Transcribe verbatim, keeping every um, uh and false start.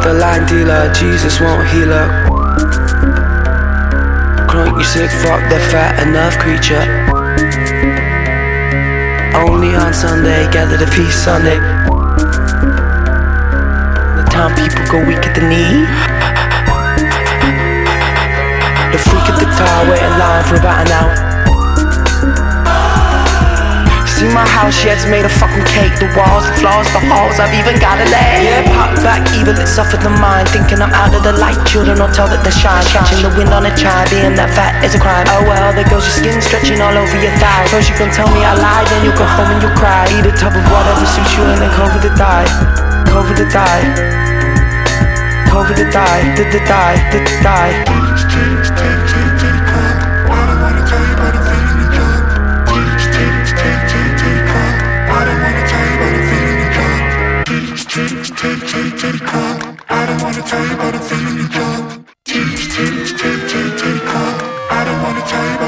a line dealer, Jesus won't heal her. Crunk, you sick, fuck, they're fat enough creature. Only on Sunday, gather the feast Sunday. The time people go weak at the knee. The freak at the car, wait in line for about an hour. See my house, yeah, it's made of fucking cake. The walls, the floors, the halls, I've even got a leg. Yeah, pop back, evil, it suffered the mind. Thinking I'm out of the light, children don't tell that they shine. Catching the wind on a chime, being that fat is a crime. Oh well, there goes your skin stretching all over your thighs. First you can tell me I lied, then you'll go home and you'll cry. Eat a tub of whatever suits you and then cover the die. Cover the die. Cover the die, did the die, did the die. I don't wanna tell you about a feeling you got. Take, take, take, take, take, I don't wanna tell you about